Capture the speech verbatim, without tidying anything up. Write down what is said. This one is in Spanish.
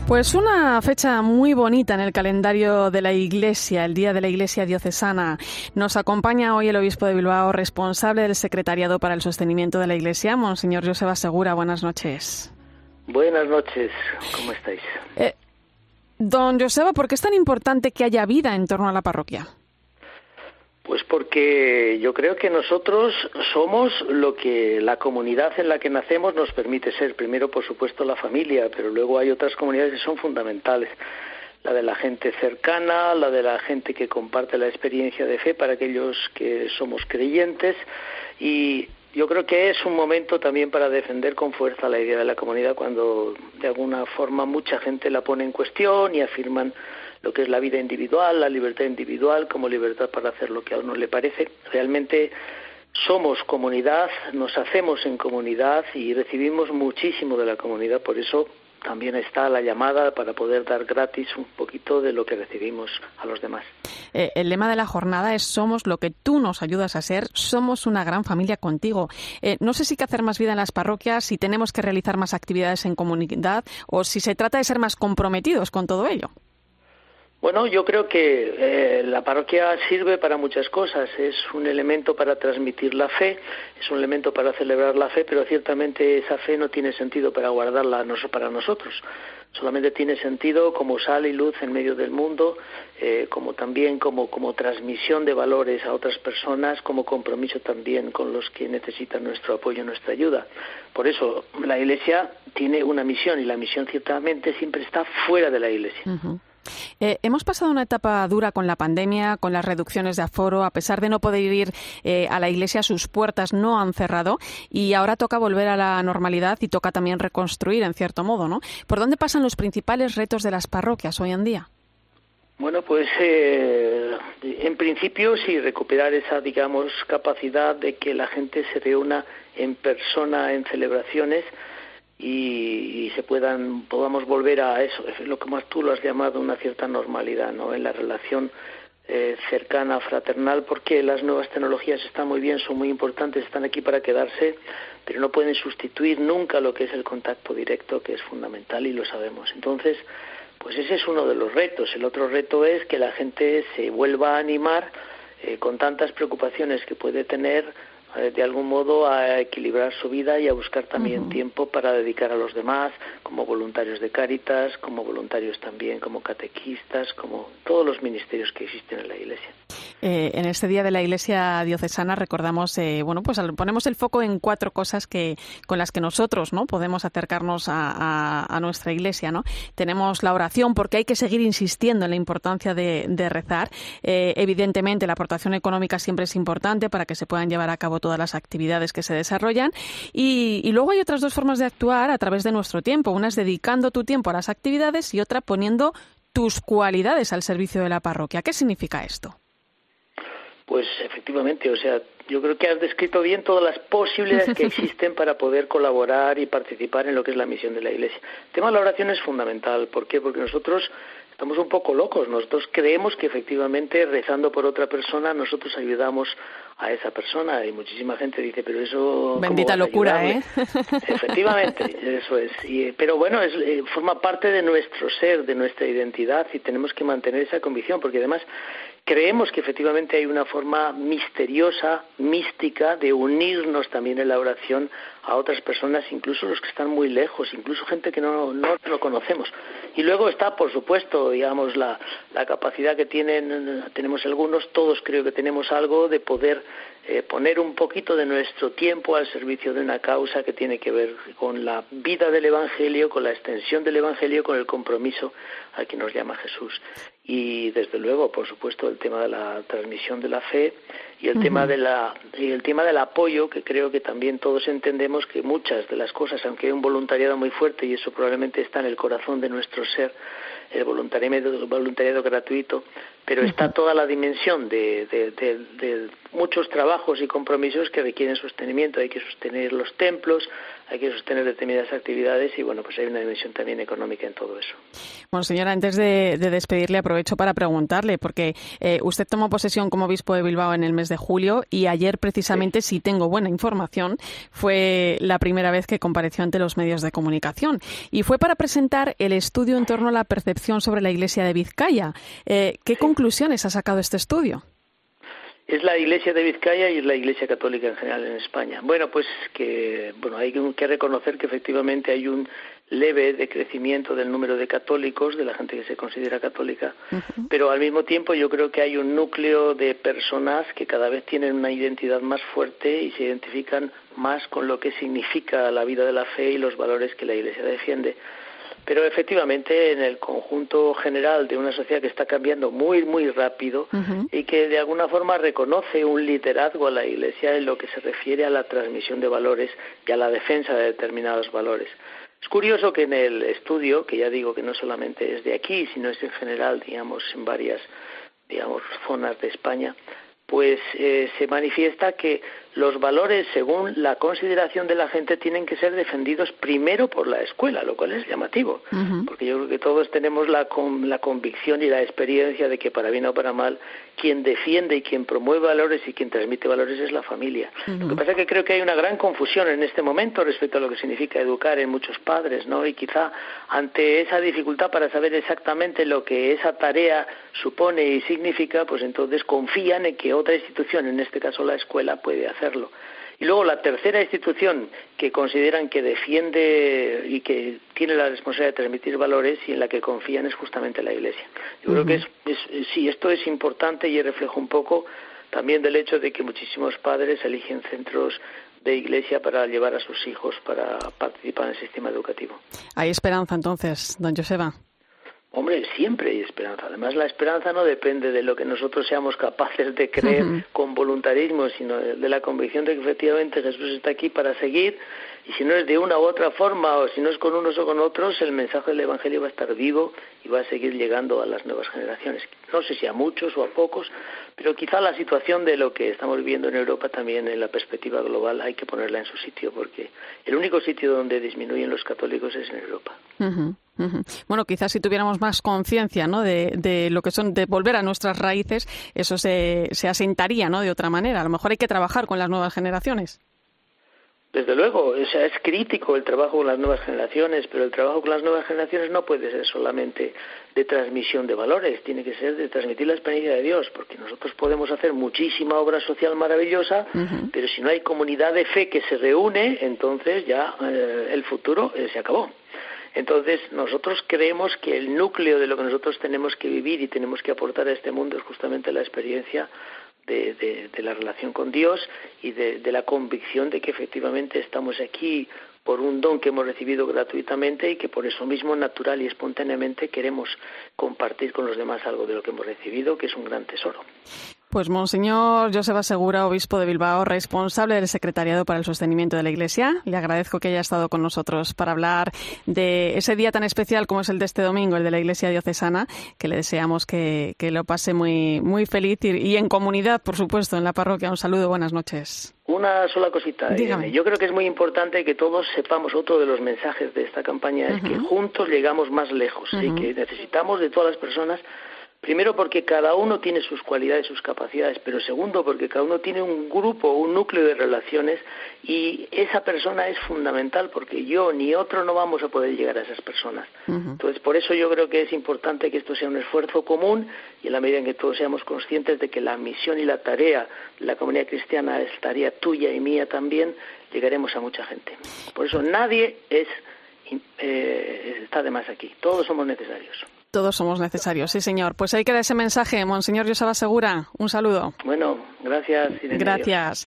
Pues una fecha muy bonita en el calendario de la Iglesia, el Día de la Iglesia Diocesana. Nos acompaña hoy el obispo de Bilbao, responsable del Secretariado para el Sostenimiento de la Iglesia, Monseñor Joseba Segura. Buenas noches. Buenas noches, ¿cómo estáis? Eh, don Joseba, ¿por qué es tan importante que haya vida en torno a la parroquia? Pues porque yo creo que nosotros somos lo que la comunidad en la que nacemos nos permite ser. Primero, por supuesto, la familia, pero luego hay otras comunidades que son fundamentales. La de la gente cercana, la de la gente que comparte la experiencia de fe para aquellos que somos creyentes. Y yo creo que es un momento también para defender con fuerza la idea de la comunidad cuando de alguna forma mucha gente la pone en cuestión y afirman lo que es la vida individual, la libertad individual como libertad para hacer lo que a uno le parece. Realmente somos comunidad, nos hacemos en comunidad y recibimos muchísimo de la comunidad, por eso también está la llamada para poder dar gratis un poquito de lo que recibimos a los demás. Eh, el lema de la jornada es somos lo que tú nos ayudas a ser, somos una gran familia contigo. Eh, no sé si hay que hacer más vida en las parroquias, si tenemos que realizar más actividades en comunidad o si se trata de ser más comprometidos con todo ello. Bueno, yo creo que eh, la parroquia sirve para muchas cosas. Es un elemento para transmitir la fe, es un elemento para celebrar la fe, pero ciertamente esa fe no tiene sentido para guardarla para nosotros. Solamente tiene sentido como sal y luz en medio del mundo, eh, como también como, como transmisión de valores a otras personas, como compromiso también con los que necesitan nuestro apoyo, nuestra ayuda. Por eso la Iglesia tiene una misión y la misión ciertamente siempre está fuera de la Iglesia. Uh-huh. Eh, hemos pasado una etapa dura con la pandemia, con las reducciones de aforo, a pesar de no poder ir eh, a la iglesia, sus puertas no han cerrado y ahora toca volver a la normalidad y toca también reconstruir en cierto modo, ¿no? ¿Por dónde pasan los principales retos de las parroquias hoy en día? Bueno, pues eh, en principio sí, recuperar esa, digamos, capacidad de que la gente se reúna en persona en celebraciones y, y se puedan podamos volver a eso, lo que más tú lo has llamado una cierta normalidad, ¿no? En la relación eh, cercana, fraternal, porque las nuevas tecnologías están muy bien, son muy importantes, están aquí para quedarse, pero no pueden sustituir nunca lo que es el contacto directo, que es fundamental y lo sabemos. Entonces, pues ese es uno de los retos. El otro reto es que la gente se vuelva a animar eh, con tantas preocupaciones que puede tener, de algún modo a equilibrar su vida y a buscar también uh-huh. tiempo para dedicar a los demás, como voluntarios de Cáritas, como voluntarios también, como catequistas, como todos los ministerios que existen en la Iglesia. Eh, en este Día de la Iglesia Diocesana recordamos, eh, bueno, pues ponemos el foco en cuatro cosas que con las que nosotros, ¿no?, podemos acercarnos a, a, a nuestra Iglesia, ¿no? Tenemos la oración, porque hay que seguir insistiendo en la importancia de, de rezar. Eh, evidentemente, la aportación económica siempre es importante para que se puedan llevar a cabo todas las actividades que se desarrollan. Y, y luego hay otras dos formas de actuar a través de nuestro tiempo. Una es dedicando tu tiempo a las actividades y otra poniendo tus cualidades al servicio de la parroquia. ¿Qué significa esto? Pues efectivamente, o sea, yo creo que has descrito bien todas las posibilidades que existen para poder colaborar y participar en lo que es la misión de la Iglesia. El tema de la oración es fundamental. ¿Por qué? Porque nosotros estamos un poco locos. Nosotros creemos que efectivamente rezando por otra persona nosotros ayudamos a esa persona y muchísima gente dice, pero eso... Bendita locura, ¿eh? Efectivamente, eso es. Y, pero bueno, es, eh, forma parte de nuestro ser, de nuestra identidad y tenemos que mantener esa convicción porque además creemos que efectivamente hay una forma misteriosa, mística, de unirnos también en la oración a otras personas, incluso los que están muy lejos, incluso gente que no, no lo conocemos. Y luego está, por supuesto, digamos, la, la capacidad que tienen, tenemos algunos, todos creo que tenemos algo de poder eh, poner un poquito de nuestro tiempo al servicio de una causa que tiene que ver con la vida del Evangelio, con la extensión del Evangelio, con el compromiso al que nos llama Jesús. Y desde luego, por supuesto, el tema de la transmisión de la fe y el uh-huh. tema de la y el tema del apoyo, que creo que también todos entendemos que muchas de las cosas, aunque hay un voluntariado muy fuerte y eso probablemente está en el corazón de nuestro ser, el voluntariado, el voluntariado gratuito, pero uh-huh. está toda la dimensión de, de, de, de muchos trabajos y compromisos que requieren sostenimiento. Hay que sostener los templos, hay que sostener determinadas actividades y, bueno, pues hay una dimensión también económica en todo eso. Bueno, señora, antes de, de despedirle, aprovecho para preguntarle, porque eh, usted tomó posesión como obispo de Bilbao en el mes de julio y ayer, precisamente, sí. si tengo buena información, fue la primera vez que compareció ante los medios de comunicación. Y fue para presentar el estudio en torno a la percepción sobre la Iglesia de Vizcaya. Eh, ¿Qué sí. conclusiones ha sacado este estudio? Es la Iglesia de Vizcaya y es la Iglesia Católica en general en España. Bueno, pues que bueno hay que reconocer que efectivamente hay un leve decrecimiento del número de católicos, de la gente que se considera católica, uh-huh. pero al mismo tiempo yo creo que hay un núcleo de personas que cada vez tienen una identidad más fuerte y se identifican más con lo que significa la vida de la fe y los valores que la Iglesia defiende. Pero efectivamente en el conjunto general de una sociedad que está cambiando muy, muy rápido uh-huh. y que de alguna forma reconoce un liderazgo a la Iglesia en lo que se refiere a la transmisión de valores y a la defensa de determinados valores. Es curioso que en el estudio, que ya digo que no solamente es de aquí, sino es en general, digamos, en varias, digamos, zonas de España, pues eh, se manifiesta que los valores, según la consideración de la gente, tienen que ser defendidos primero por la escuela, lo cual es llamativo, uh-huh. porque yo creo que todos tenemos la, con, la convicción y la experiencia de que, para bien o para mal, quien defiende y quien promueve valores y quien transmite valores es la familia. Uh-huh. Lo que pasa es que creo que hay una gran confusión en este momento respecto a lo que significa educar en muchos padres, ¿no? Y quizá ante esa dificultad para saber exactamente lo que esa tarea supone y significa, pues entonces confían en que otra institución, en este caso la escuela, puede hacer. Y luego la tercera institución que consideran que defiende y que tiene la responsabilidad de transmitir valores y en la que confían es justamente la Iglesia. Yo uh-huh. creo que es, es, sí, esto es importante y refleja un poco también del hecho de que muchísimos padres eligen centros de Iglesia para llevar a sus hijos para participar en el sistema educativo. Hay esperanza entonces, don Joseba. Hombre, siempre hay esperanza. Además, la esperanza no depende de lo que nosotros seamos capaces de creer uh-huh. con voluntarismo, sino de la convicción de que efectivamente Jesús está aquí para seguir, y si no es de una u otra forma, o si no es con unos o con otros, el mensaje del Evangelio va a estar vivo y va a seguir llegando a las nuevas generaciones. No sé si a muchos o a pocos, pero quizá la situación de lo que estamos viviendo en Europa también, en la perspectiva global, hay que ponerla en su sitio, porque el único sitio donde disminuyen los católicos es en Europa. Uh-huh. Uh-huh. Bueno, quizás si tuviéramos más conciencia, ¿no?, de, de lo que son, de volver a nuestras raíces, eso se, se asentaría, ¿no?, de otra manera. A lo mejor hay que trabajar con las nuevas generaciones. Desde luego, o sea, es crítico el trabajo con las nuevas generaciones, pero el trabajo con las nuevas generaciones no puede ser solamente de transmisión de valores, tiene que ser de transmitir la experiencia de Dios, porque nosotros podemos hacer muchísima obra social maravillosa, uh-huh. pero si no hay comunidad de fe que se reúne, entonces ya eh, el futuro eh, se acabó. Entonces, nosotros creemos que el núcleo de lo que nosotros tenemos que vivir y tenemos que aportar a este mundo es justamente la experiencia de, de, de la relación con Dios y de, de la convicción de que efectivamente estamos aquí por un don que hemos recibido gratuitamente y que por eso mismo, natural y espontáneamente, queremos compartir con los demás algo de lo que hemos recibido, que es un gran tesoro. Pues Monseñor Joseba Segura, obispo de Bilbao, responsable del Secretariado para el Sostenimiento de la Iglesia, le agradezco que haya estado con nosotros para hablar de ese día tan especial como es el de este domingo, el de la Iglesia Diocesana, que le deseamos que, que lo pase muy, muy feliz y, y en comunidad, por supuesto, en la parroquia. Un saludo, buenas noches. Una sola cosita. Dígame. Yo creo que es muy importante que todos sepamos, otro de los mensajes de esta campaña es uh-huh. que juntos llegamos más lejos uh-huh. y que necesitamos de todas las personas. Primero, porque cada uno tiene sus cualidades, sus capacidades, pero segundo, porque cada uno tiene un grupo, un núcleo de relaciones y esa persona es fundamental, porque yo ni otro no vamos a poder llegar a esas personas. Uh-huh. Entonces, por eso yo creo que es importante que esto sea un esfuerzo común y en la medida en que todos seamos conscientes de que la misión y la tarea de la comunidad cristiana es tarea tuya y mía también, llegaremos a mucha gente. Por eso nadie es eh, está de más aquí, todos somos necesarios. Todos somos necesarios, sí, señor. Pues ahí queda ese mensaje, Monseñor Joseba Segura. Un saludo. Bueno, gracias. Irene. Gracias.